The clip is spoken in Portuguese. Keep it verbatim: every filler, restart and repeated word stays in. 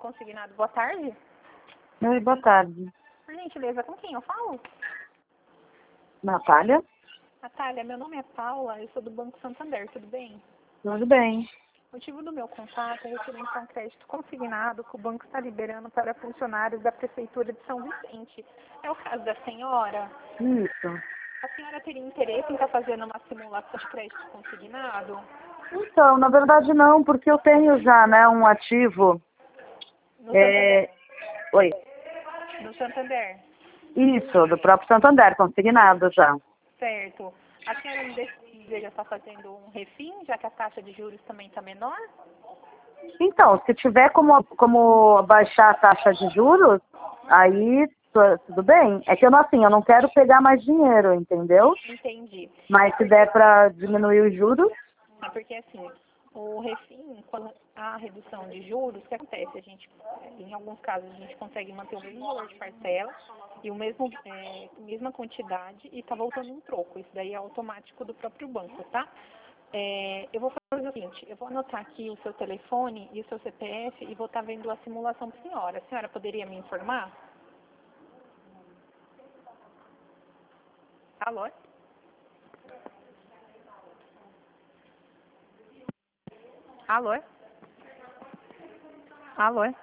Consignado. Boa tarde. Oi, boa tarde. Por gentileza, com quem eu falo? Natália? Natália, meu nome é Paula, eu sou do Banco Santander, tudo bem? Tudo bem. O motivo do meu contato é referente a um crédito consignado que o banco está liberando para funcionários da Prefeitura de São Vicente. É o caso da senhora? Isso. A senhora teria interesse em estar fazendo uma simulação de crédito consignado? Então, na verdade não, porque eu tenho já, né, um ativo. No É... Oi. Santander? No Santander, Isso, do próprio Santander, consignado já. certo. A senhora não deseja estar fazendo um refim, já que a taxa de juros também está menor? Então, se tiver como, como baixar a taxa de juros, aí tu- tudo bem. É que eu não, assim, eu não quero pegar mais dinheiro, entendeu? Entendi. Mas se der para diminuir os juros, É porque assim, o refim, quando há redução de juros, o que acontece? A gente, em alguns casos, a gente consegue manter o mesmo valor de parcela e o mesmo, é, mesma quantidade e está voltando um troco. Isso daí é automático do próprio banco, tá? É, eu vou fazer o seguinte, eu vou anotar aqui o seu telefone e o seu C P F e vou estar vendo a simulação para a senhora. A senhora poderia me informar? Alô? Alô? Alô?